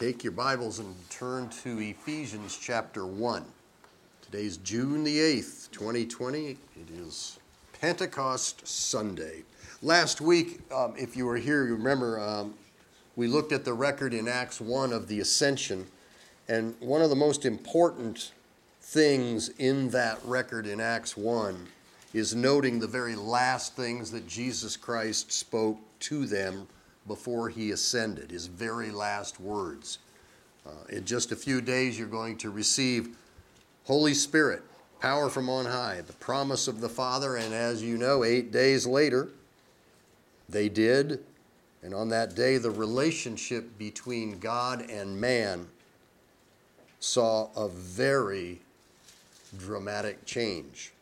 Take your Bibles and turn to Ephesians chapter 1. Today's June the 8th, 2020. It is Pentecost Sunday. Last week, if you were here, you remember we looked at the record in Acts 1 of the ascension. And one of the most important things in that record in Acts 1 is noting the very last things that Jesus Christ spoke to them before he ascended, his very last words. In just a few days, you're going to receive Holy Spirit, power from on high, the promise of the Father, and as you know, 8 days later, they did, and on that day, the relationship between God and man saw a very dramatic change.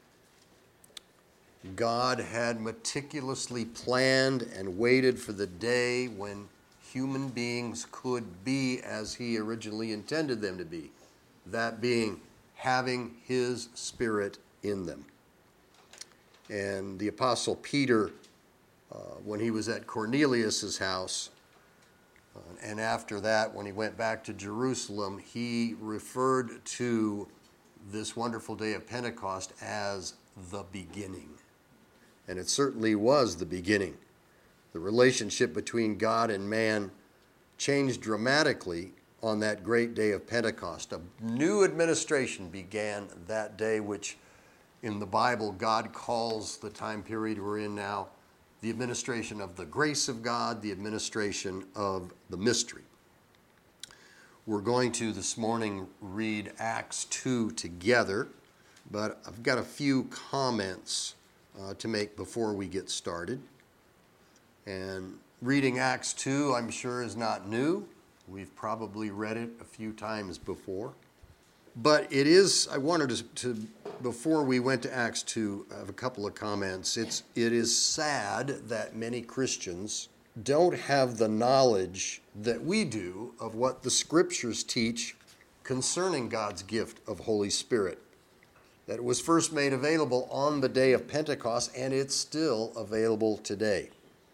God had meticulously planned and waited for the day when human beings could be as he originally intended them to be, that being having his Spirit in them. And the Apostle Peter, when he was at Cornelius' house, and after that, when he went back to Jerusalem, he referred to this wonderful day of Pentecost as the beginning. And it certainly was the beginning. The relationship between God and man changed dramatically on that great day of Pentecost. A new administration began that day, which in the Bible God calls the time period we're in now the administration of the grace of God, the administration of the mystery. We're going to this morning read Acts 2 together, but I've got a few comments to make before we get started. And reading Acts 2, I'm sure, is not new. We've probably read it a few times before. But it is, I wanted to before we went to Acts 2, I have a couple of comments. It is sad that many Christians don't have the knowledge that we do of what the Scriptures teach concerning God's gift of Holy Spirit. That it was first made available on the day of Pentecost, and it's still available today.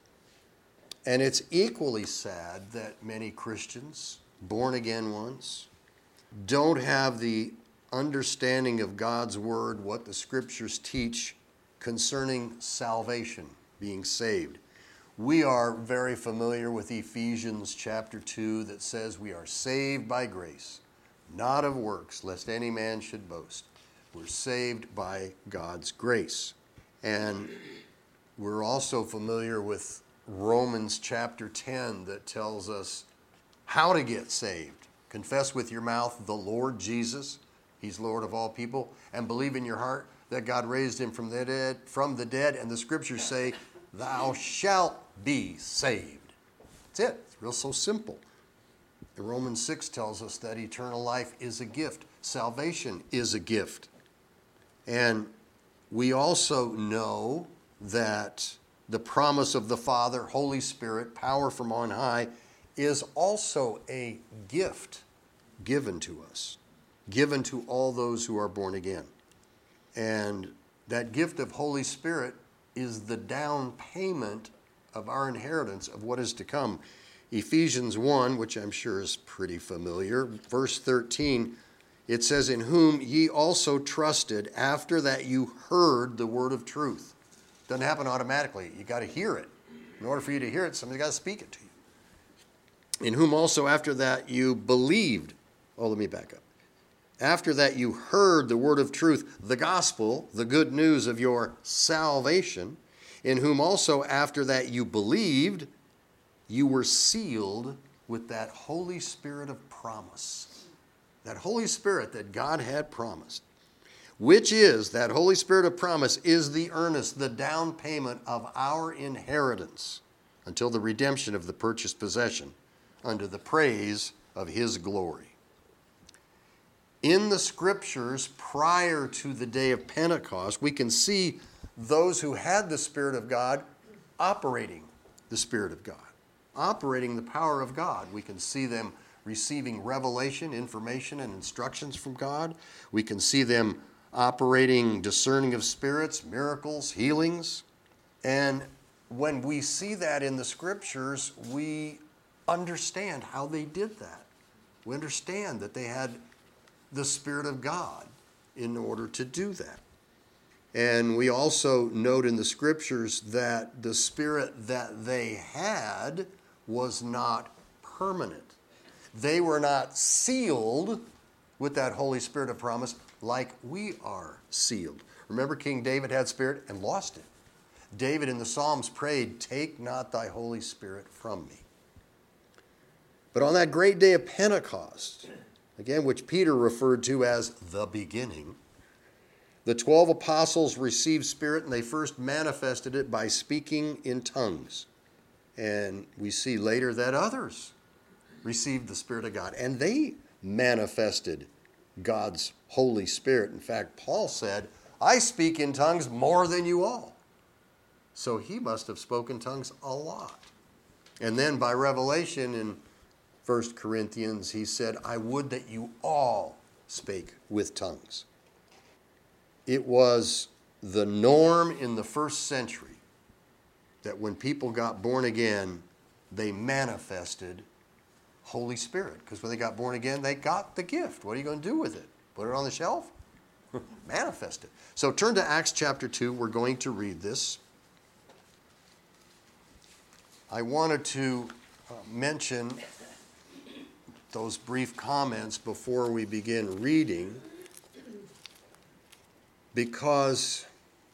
And it's equally sad that many Christians, born again ones, don't have the understanding of God's Word, what the Scriptures teach concerning salvation, being saved. We are very familiar with Ephesians chapter 2 that says we are saved by grace, not of works, lest any man should boast. We're saved by God's grace. And we're also familiar with Romans chapter 10 that tells us how to get saved. Confess with your mouth the Lord Jesus, he's Lord of all people, and believe in your heart that God raised him from the dead, and the Scriptures say, thou shalt be saved. That's it. It's real so simple. And Romans 6 tells us that eternal life is a gift. Salvation is a gift. And we also know that the promise of the Father, Holy Spirit, power from on high, is also a gift given to us, given to all those who are born again. And that gift of Holy Spirit is the down payment of our inheritance of what is to come. Ephesians 1, which I'm sure is pretty familiar, verse 13, it says, in whom ye also trusted after that you heard the word of truth. Doesn't happen automatically. You got to hear it. In order for you to hear it, somebody's got to speak it to you. In whom also after that you believed. Oh, let me back up. After that you heard the word of truth, the gospel, the good news of your salvation, in whom also after that you believed, you were sealed with that Holy Spirit of promise. That Holy Spirit that God had promised, which is, that Holy Spirit of promise is the earnest, the down payment of our inheritance until the redemption of the purchased possession unto the praise of his glory. In the Scriptures, prior to the day of Pentecost, we can see those who had the Spirit of God operating the Spirit of God, operating the power of God. We can see them receiving revelation, information, and instructions from God. We can see them operating discerning of spirits, miracles, healings. And when we see that in the Scriptures, we understand how they did that. We understand that they had the Spirit of God in order to do that. And we also note in the scriptures that the Spirit that they had was not permanent. They were not sealed with that Holy Spirit of promise like we are sealed. Remember, King David had Spirit and lost it. David in the Psalms prayed, "Take not thy Holy Spirit from me." But on that great day of Pentecost, again, which Peter referred to as the beginning, the 12 apostles received Spirit, and they first manifested it by speaking in tongues. And we see later that others received the Spirit of God, and they manifested God's Holy Spirit. In fact, Paul said, "I speak in tongues more than you all." So he must have spoken tongues a lot. And then by revelation in 1 Corinthians, he said, "I would that you all spake with tongues." It was the norm in the first century that when people got born again, they manifested Holy Spirit. Because when they got born again, they got the gift. What are you going to do with it? Put it on the shelf? Manifest it. So turn to Acts chapter 2. We're going to read this. I wanted to mention those brief comments before we begin reading, because,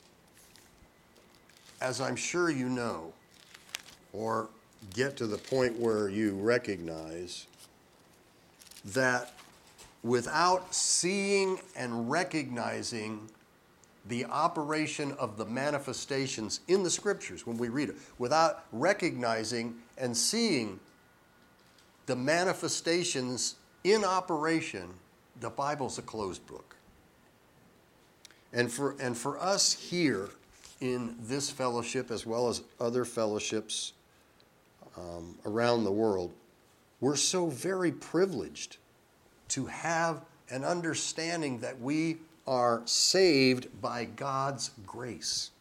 as I'm sure you know, or get to the point where you recognize, that without seeing and recognizing the operation of the manifestations in the scriptures, when we read it, without recognizing and seeing the manifestations in operation, the Bible's a closed book. And for us here in this fellowship, as well as other fellowships around the world, we're so very privileged to have an understanding that we are saved by God's grace.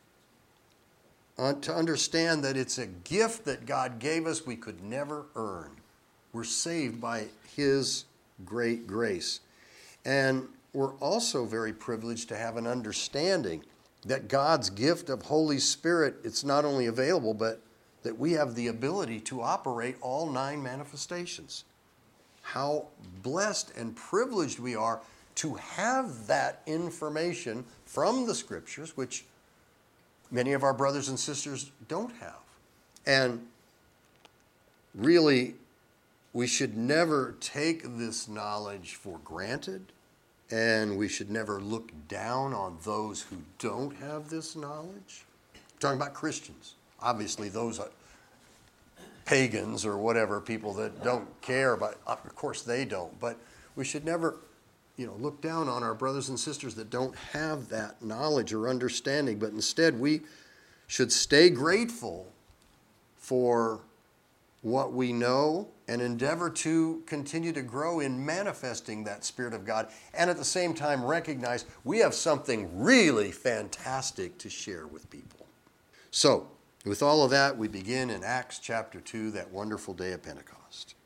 To understand that it's a gift that God gave us we could never earn. We're saved by His great grace. And we're also very privileged to have an understanding that God's gift of Holy Spirit, it's not only available, but that we have the ability to operate all 9 manifestations. How blessed and privileged we are to have that information from the scriptures, which many of our brothers and sisters don't have. And really, we should never take this knowledge for granted, and we should never look down on those who don't have this knowledge. I'm talking about Christians. Obviously, those are pagans or whatever, people that don't care about, of course they don't, but we should never, look down on our brothers and sisters that don't have that knowledge or understanding, but instead we should stay grateful for what we know and endeavor to continue to grow in manifesting that Spirit of God, and at the same time recognize we have something really fantastic to share with people. So, with all of that, we begin in Acts chapter 2, that wonderful day of Pentecost.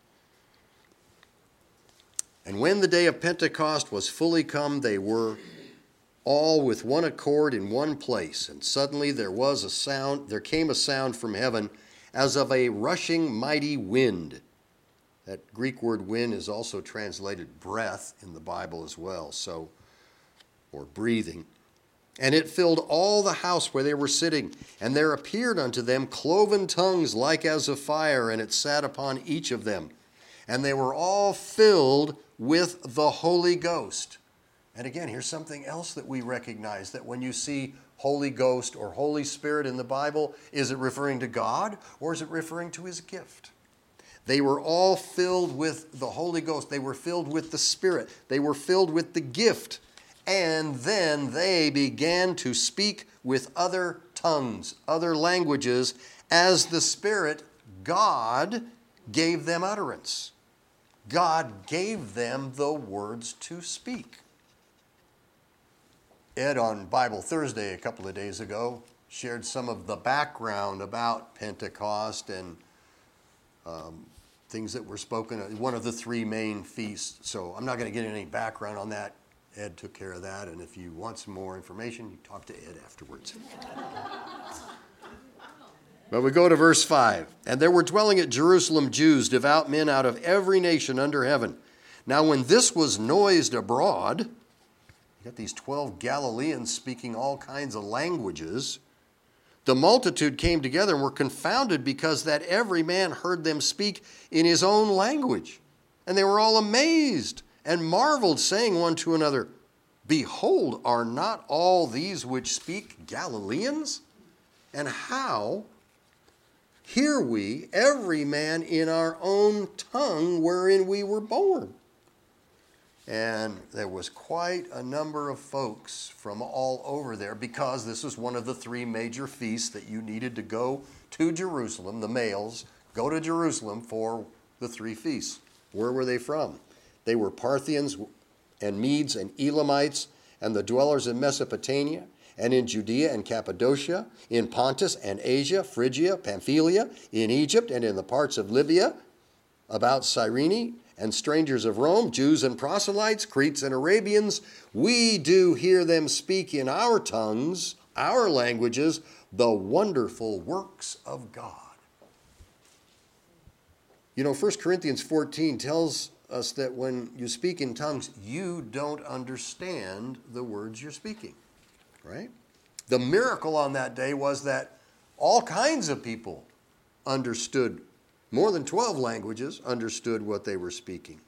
And when the day of Pentecost was fully come, they were all with one accord in one place. And suddenly there came a sound from heaven as of a rushing mighty wind. That Greek word wind is also translated breath in the Bible as well, or breathing. And it filled all the house where they were sitting. And there appeared unto them cloven tongues like as of fire, and it sat upon each of them. And they were all filled with the Holy Ghost. And again, here's something else that we recognize, that when you see Holy Ghost or Holy Spirit in the Bible, is it referring to God or is it referring to His gift? They were all filled with the Holy Ghost. They were filled with the Spirit. They were filled with the gift. And then they began to speak with other tongues, other languages, as the Spirit, God, gave them utterance. God gave them the words to speak. Ed, on Bible Thursday a couple of days ago, shared some of the background about Pentecost and things that were spoken, one of the three main feasts. So I'm not going to get any background on that. Ed took care of that, and if you want some more information, you talk to Ed afterwards. But we go to verse 5. And there were dwelling at Jerusalem Jews, devout men out of every nation under heaven. Now when this was noised abroad, you got these 12 Galileans speaking all kinds of languages. The multitude came together and were confounded because that every man heard them speak in his own language. And they were all amazed and marveled, saying one to another, Behold, are not all these which speak Galileans? And how hear we every man in our own tongue wherein we were born? And there was quite a number of folks from all over there, because this was one of the three major feasts that you needed to go to Jerusalem. The males go to Jerusalem for the three feasts. Where were they from? They were Parthians and Medes and Elamites and the dwellers in Mesopotamia and in Judea and Cappadocia, in Pontus and Asia, Phrygia, Pamphylia, in Egypt and in the parts of Libya, about Cyrene, and strangers of Rome, Jews and proselytes, Cretes and Arabians. We do hear them speak in our tongues, our languages, the wonderful works of God. You know, 1 Corinthians 14 tells us that when you speak in tongues, you don't understand the words you're speaking, right? The miracle on that day was that all kinds of people understood, more than 12 languages, understood what they were speaking.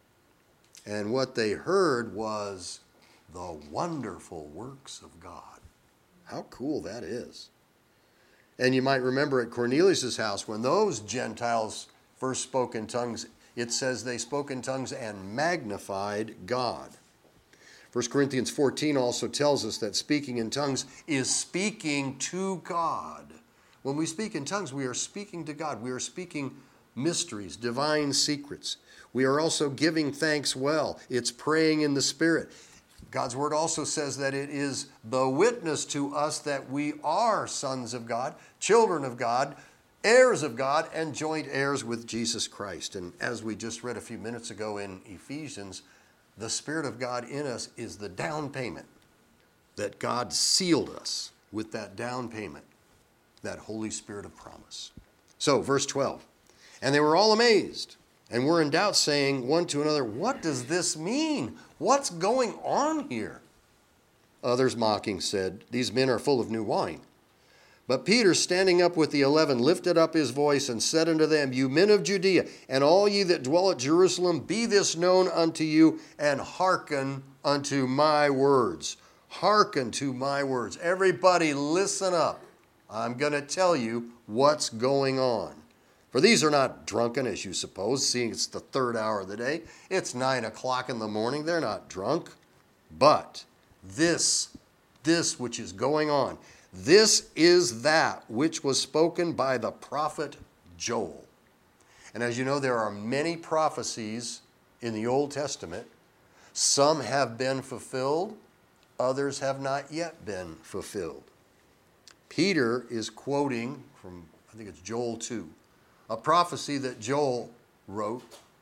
And what they heard was the wonderful works of God. How cool that is. And you might remember at Cornelius' house, when those Gentiles first spoke in tongues, it says they spoke in tongues and magnified God. 1 Corinthians 14 also tells us that speaking in tongues is speaking to God. When we speak in tongues, we are speaking to God. We are speaking mysteries, divine secrets. We are also giving thanks well. It's praying in the Spirit. God's word also says that it is the witness to us that we are sons of God, children of God, heirs of God, and joint heirs with Jesus Christ. And as we just read a few minutes ago in Ephesians, the Spirit of God in us is the down payment that God sealed us with, that down payment, that Holy Spirit of promise. So, verse 12. And they were all amazed and were in doubt, saying one to another, What does this mean? What's going on here? Others mocking said, These men are full of new wine. But Peter, standing up with the 11, lifted up his voice and said unto them, You men of Judea, and all ye that dwell at Jerusalem, be this known unto you, and hearken unto my words. Hearken to my words. Everybody listen up. I'm going to tell you what's going on. For these are not drunken, as you suppose, seeing it's the third hour of the day. It's 9 o'clock in the morning. They're not drunk. But this which is going on, this is that which was spoken by the prophet Joel. And as you know, there are many prophecies in the Old Testament. Some have been fulfilled. Others have not yet been fulfilled. Peter is quoting from, I think it's Joel 2, a prophecy that Joel wrote.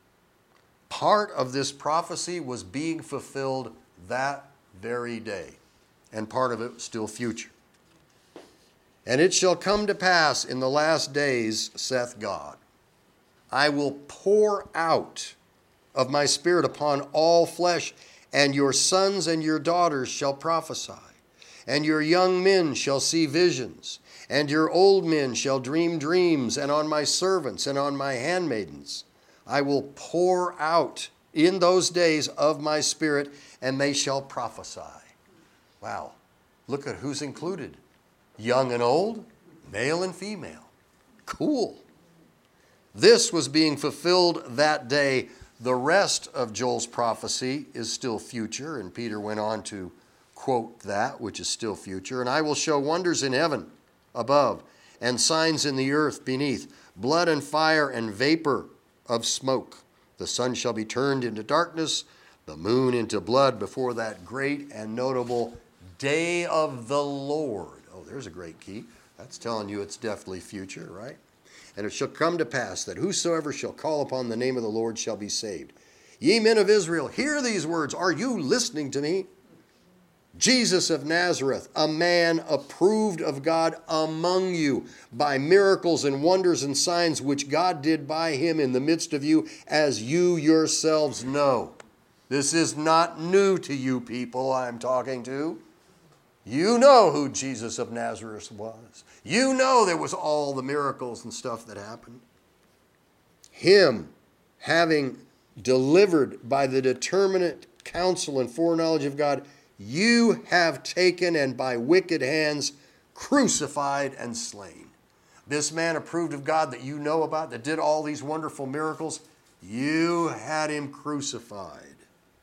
Part of this prophecy was being fulfilled that very day, and part of it was still future. And it shall come to pass in the last days, saith God, I will pour out of my Spirit upon all flesh, and your sons and your daughters shall prophesy, and your young men shall see visions, and your old men shall dream dreams, and on my servants and on my handmaidens I will pour out in those days of my Spirit, and they shall prophesy. Wow, look at who's included. Young and old, male and female. Cool. This was being fulfilled that day. The rest of Joel's prophecy is still future, and Peter went on to quote that, which is still future. And I will show wonders in heaven above, and signs in the earth beneath, blood and fire and vapor of smoke. The sun shall be turned into darkness, the moon into blood before that great and notable day of the Lord. Oh, there's a great key. That's telling you it's definitely future, right? And it shall come to pass that whosoever shall call upon the name of the Lord shall be saved. Ye men of Israel, hear these words. Are you listening to me? Jesus of Nazareth, a man approved of God among you by miracles and wonders and signs which God did by him in the midst of you, as you yourselves know. This is not new to you people I'm talking to. You know who Jesus of Nazareth was. You know there was all the miracles and stuff that happened. Him having delivered by the determinate counsel and foreknowledge of God, you have taken and by wicked hands crucified and slain. This man approved of God that you know about, that did all these wonderful miracles, you had him crucified,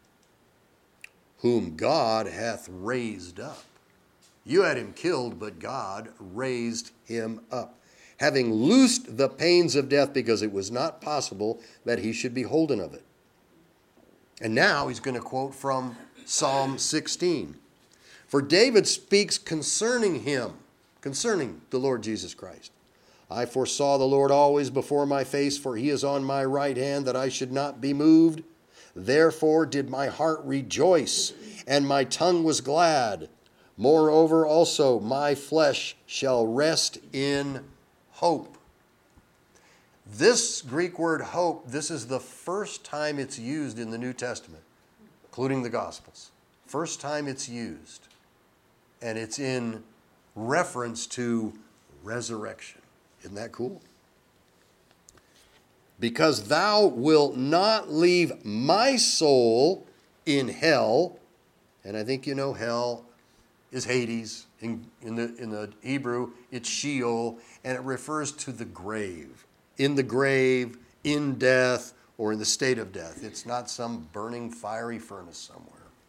whom God hath raised up. You had him killed, but God raised him up, having loosed the pains of death, because it was not possible that he should be holden of it. And now he's going to quote from Psalm 16. For David speaks concerning him, concerning the Lord Jesus Christ. I foresaw the Lord always before my face, for he is on my right hand, that I should not be moved. Therefore did my heart rejoice, and my tongue was glad. Moreover also my flesh shall rest in hope. This Greek word hope, this is the first time it's used in the New Testament, including the Gospels. First time it's used. And it's in reference to resurrection. Isn't that cool? Because thou wilt not leave my soul in hell. And I think you know hell is Hades. In the Hebrew, it's Sheol, and it refers to the grave. In the grave, in death, or in the state of death. It's not some burning fiery furnace somewhere.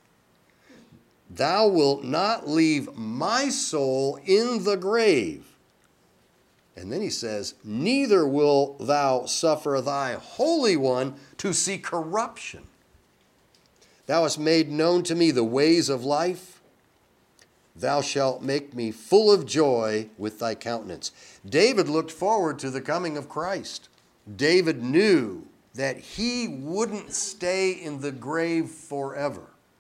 Thou wilt not leave my soul in the grave. And then he says, neither wilt thou suffer thy Holy One to see corruption. Thou hast made known to me the ways of life. Thou shalt make me full of joy with thy countenance. David looked forward to the coming of Christ. David knew that he wouldn't stay in the grave forever.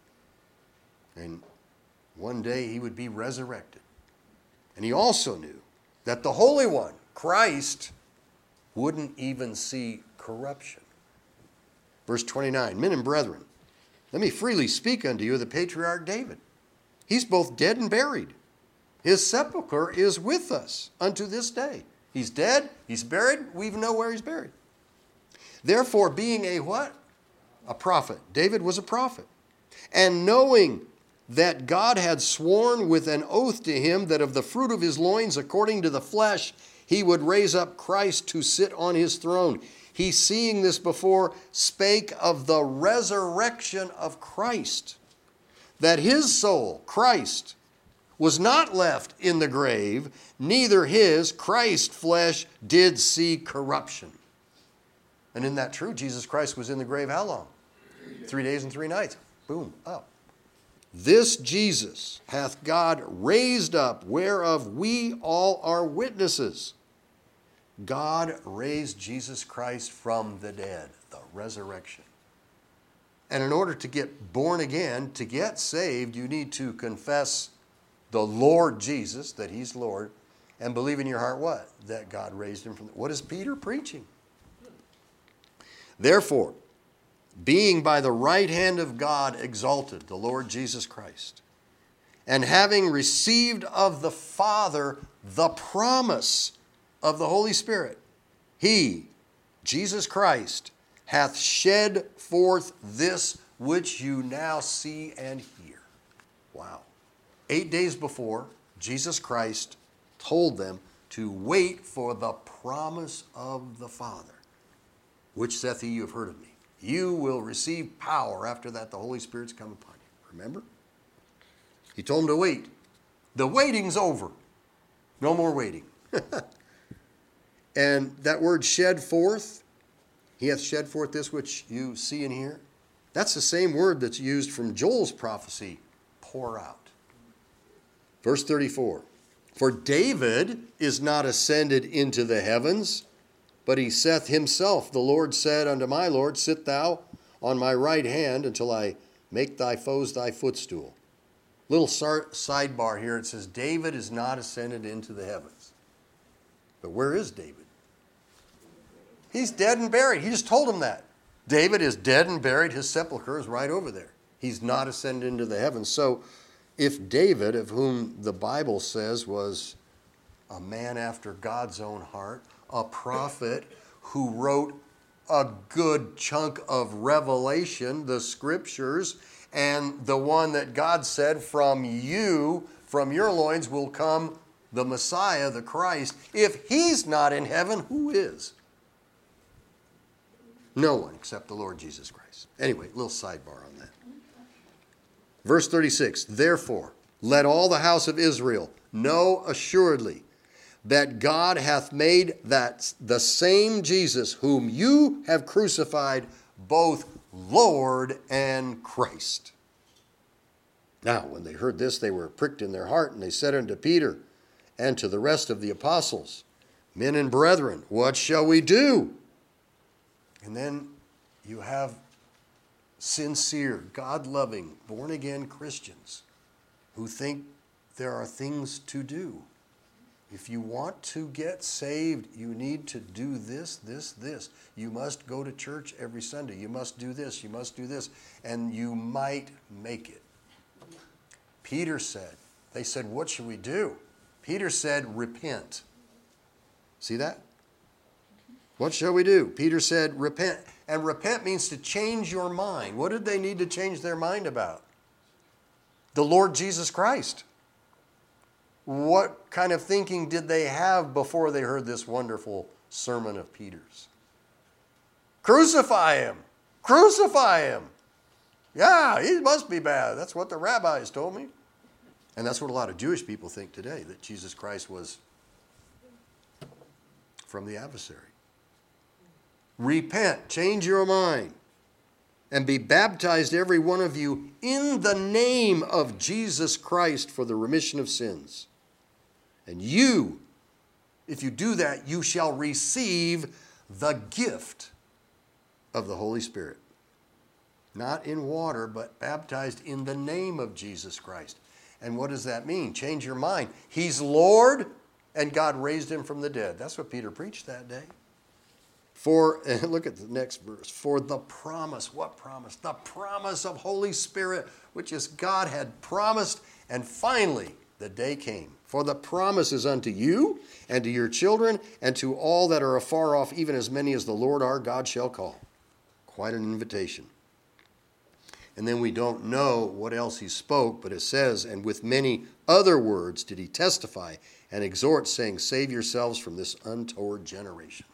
And one day he would be resurrected. And he also knew that the Holy One, Christ, wouldn't even see corruption. Verse 29, men and brethren, let me freely speak unto you of the patriarch David. He's both dead and buried. His sepulchre is with us unto this day. He's dead, he's buried, we even know where he's buried. Therefore, being a what? A prophet. David was a prophet. And knowing that God had sworn with an oath to him that of the fruit of his loins, according to the flesh, he would raise up Christ to sit on his throne. He, seeing this before, spake of the resurrection of Christ, that his soul, Christ, was not left in the grave, neither his, Christ's flesh, did see corruption. And isn't that true? Jesus Christ was in the grave how long? 3 days and 3 nights. Boom, up. This Jesus hath God raised up, whereof we all are witnesses. God raised Jesus Christ from the dead, the resurrection. And in order to get born again, to get saved, you need to confess the Lord Jesus, that he's Lord, and believe in your heart what? That God raised him from the dead. What is Peter preaching? Therefore, being by the right hand of God exalted, the Lord Jesus Christ, and having received of the Father the promise of the Holy Spirit, he, Jesus Christ, hath shed forth this which you now see and hear. Wow. 8 days before, Jesus Christ told them to wait for the promise of the Father. Which saith he, you have heard of me. You will receive power after that the Holy Spirit's come upon you. Remember? He told them to wait. The waiting's over. No more waiting. And that word shed forth, he hath shed forth this which you see and hear. That's the same word that's used from Joel's prophecy, pour out. Verse 34, for David is not ascended into the heavens, But he saith himself, the Lord said unto my Lord, sit thou on my right hand until I make thy foes thy footstool. Little sidebar here. It says David is not ascended into the heavens. But where is David? He's dead and buried. He just told him that. David is dead and buried. His sepulcher is right over there. He's not ascended into the heavens. So if David, of whom the Bible says was a man after God's own heart, a prophet who wrote a good chunk of Revelation, the scriptures, and the one that God said, from you, from your loins will come the Messiah, the Christ. If he's not in heaven, who is? No one except the Lord Jesus Christ. Anyway, a little sidebar on that. Verse 36, therefore, let all the house of Israel know assuredly that God hath made that the same Jesus whom you have crucified both Lord and Christ. Now, when they heard this, they were pricked in their heart, and they said unto Peter and to the rest of the apostles, men and brethren, what shall we do? And then you have sincere, God-loving, born-again Christians who think there are things to do. If you want to get saved, you need to do this, this, this. You must go to church every Sunday. You must do this, you must do this, and you might make it. Peter said, they said, what should we do? Peter said, repent. See that? What shall we do? Peter said, repent. And repent means to change your mind. What did they need to change their mind about? The Lord Jesus Christ. What kind of thinking did they have before they heard this wonderful sermon of Peter's? Crucify him! Crucify him! Yeah, he must be bad. That's what the rabbis told me. And that's what a lot of Jewish people think today, that Jesus Christ was from the adversary. Repent, change your mind, and be baptized, every one of you, in the name of Jesus Christ for the remission of sins. And you, if you do that, you shall receive the gift of the Holy Spirit. Not in water, but baptized in the name of Jesus Christ. And what does that mean? Change your mind. He's Lord, and God raised him from the dead. That's what Peter preached that day. Look at the next verse. For the promise, what promise? The promise of Holy Spirit, which is God had promised, and finally the day came. For the promise is unto you, and to your children, and to all that are afar off, even as many as the Lord our God shall call. Quite an invitation. And then we don't know what else he spoke, but it says, and with many other words did he testify and exhort, saying, save yourselves from this untoward generation.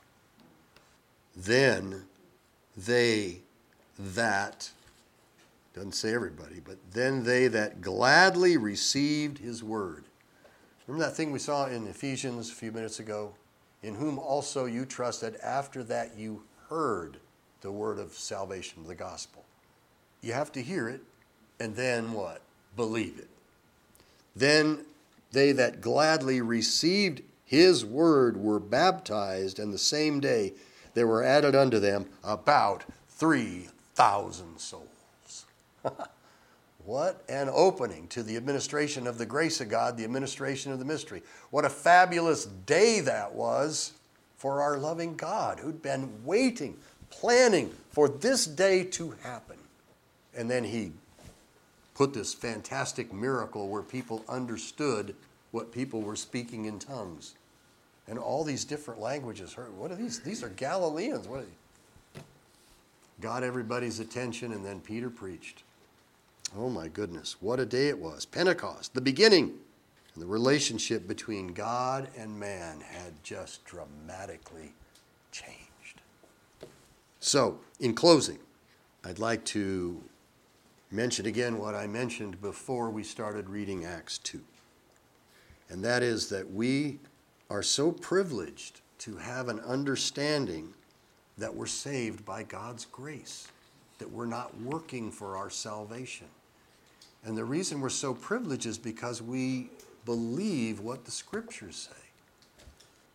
Then they that, doesn't say everybody, but then they that gladly received his word. Remember that thing we saw in Ephesians a few minutes ago? In whom also you trusted after that you heard the word of salvation, the gospel. You have to hear it, and then what? Believe it. Then they that gladly received his word were baptized, and the same day there were added unto them about 3,000 souls. What an opening to the administration of the grace of God, the administration of the mystery. What a fabulous day that was for our loving God, who'd been waiting, planning for this day to happen. And then he put this fantastic miracle where people understood what people were speaking in tongues. And all these different languages. What are these? These are Galileans. What are they? Got everybody's attention, and then Peter preached. Oh my goodness, what a day it was. Pentecost, the beginning. And the relationship between God and man had just dramatically changed. So, in closing, I'd like to mention again what I mentioned before we started reading Acts 2. And that is that we are so privileged to have an understanding that we're saved by God's grace, that we're not working for our salvation. And the reason we're so privileged is because we believe what the scriptures say.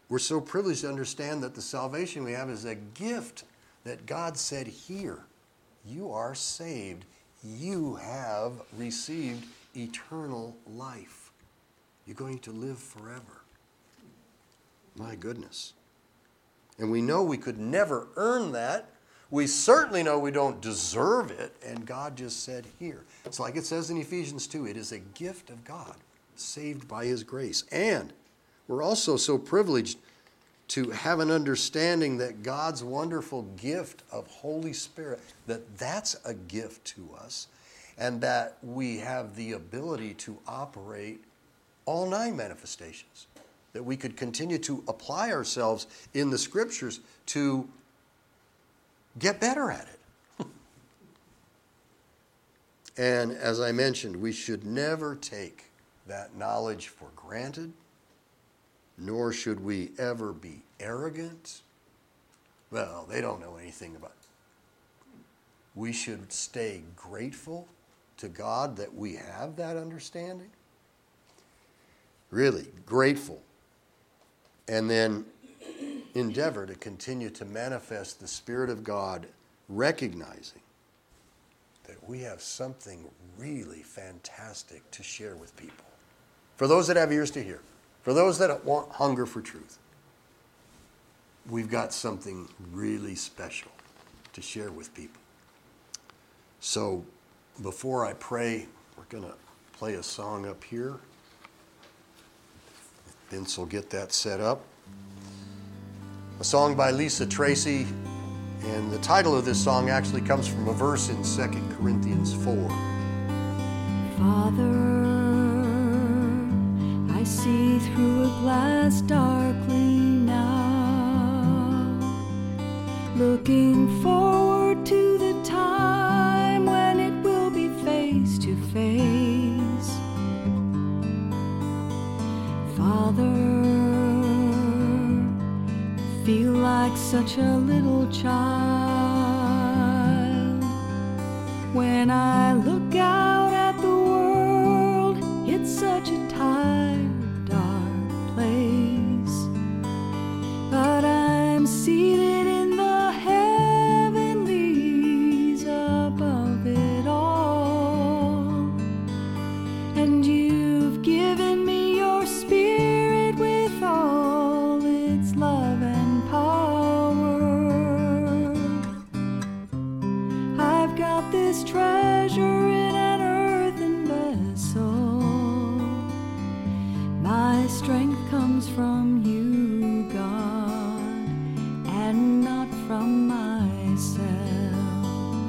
We're so privileged to understand that the salvation we have is a gift that God said, here, you are saved. You have received eternal life. You're going to live forever. My goodness. And we know we could never earn that. We certainly know we don't deserve it. And God just said, here. It's like it says in Ephesians 2, it is a gift of God, saved by his grace. And we're also so privileged to have an understanding that God's wonderful gift of Holy Spirit, that's a gift to us, and that we have the ability to operate all 9 manifestations, that we could continue to apply ourselves in the Scriptures to get better at it. And as I mentioned, we should never take that knowledge for granted, nor should we ever be arrogant. Well, they don't know anything about it. We should stay grateful to God that we have that understanding. Really grateful. And then endeavor to continue to manifest the Spirit of God, recognizing that we have something really fantastic to share with people. For those that have ears to hear, for those that want hunger for truth, we've got something really special to share with people. So before I pray, we're going to play a song up here. Vince will get that set up. A song by Lisa Tracy, and the title of this song actually comes from a verse in 2 Corinthians 4. Father, I see through a glass darkly now, looking forward to the time when it will be face to face. Father, feel like such a little child when I look out at the world. It's such a tired, dark place, but I'm seated in the heavenlies above it all, and you've given me your Spirit with all its love and power. I've got this treasure in an earthen vessel. My strength comes from you, God, and not from myself.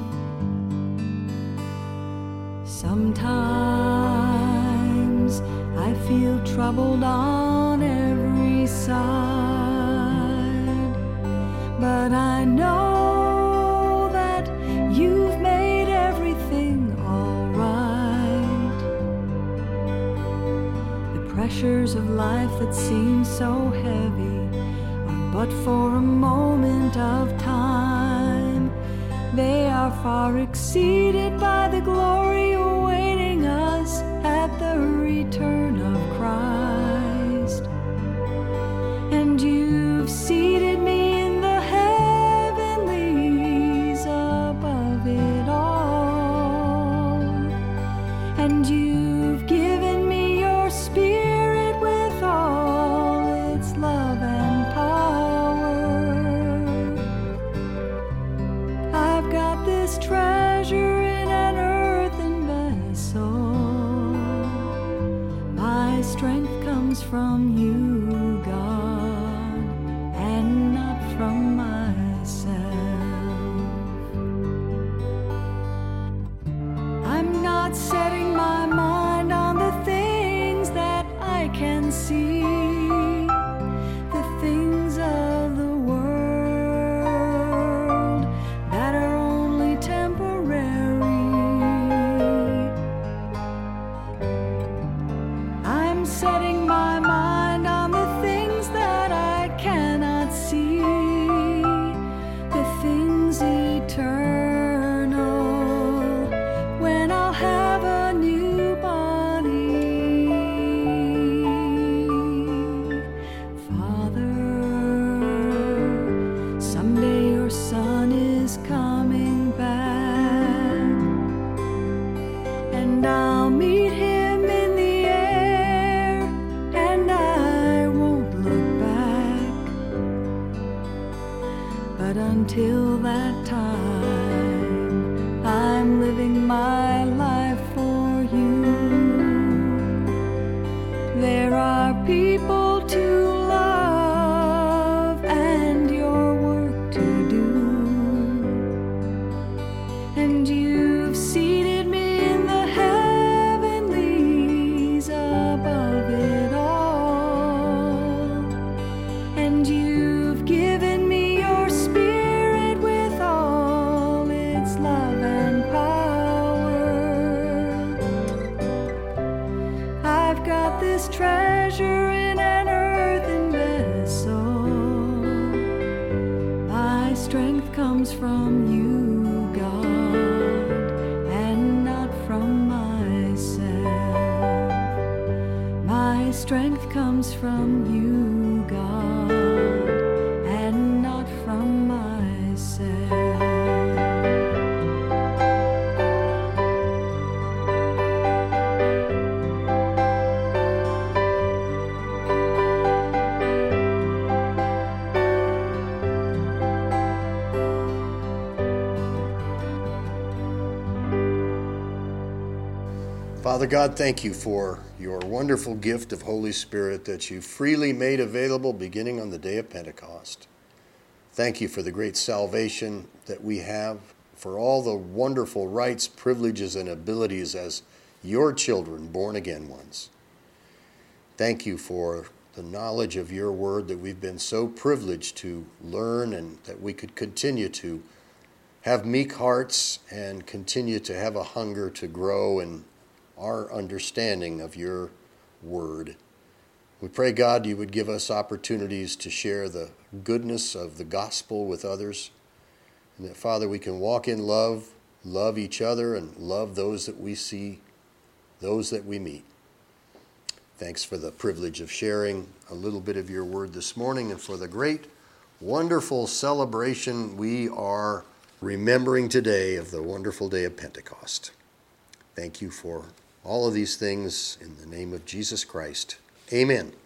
Sometimes I feel troubled on every side, but I know that you've made everything all right. The pressures of life that seem so heavy are but for a moment of time. They are far exceeded by the glory awaiting us at the return of Christ. And you've seated me in the heavenlies above it all, and you've given me your Spirit with all its love and power. I've got this treasure in an earthen vessel. My strength comes from you, God, and not from myself. I'm not setting my mind on the things that I can see, the things of the world that are only temporary. I'm setting my mind on I'm living my life for you. There are people to love and your work to do, and you've seated me in the heavenlies above it all, and you've given me your spirit with all its love and power. I've got this treasure in an earthen vessel. My strength comes from you, God, and not from myself. My strength comes from you, God, and not from myself. Father God, thank you for your wonderful gift of Holy Spirit that you freely made available beginning on the day of Pentecost. Thank you for the great salvation that we have, for all the wonderful rights, privileges, and abilities as your children, born again ones. Thank you for the knowledge of your word that we've been so privileged to learn, and that we could continue to have meek hearts and continue to have a hunger to grow in our understanding of your word. We pray, God, you would give us opportunities to share the goodness of the gospel with others, and that, Father, we can walk in love, love each other, and love those that we see, those that we meet. Thanks for the privilege of sharing a little bit of your word this morning, and for the great, wonderful celebration we are remembering today of the wonderful day of Pentecost. Thank you for all of these things in the name of Jesus Christ. Amen.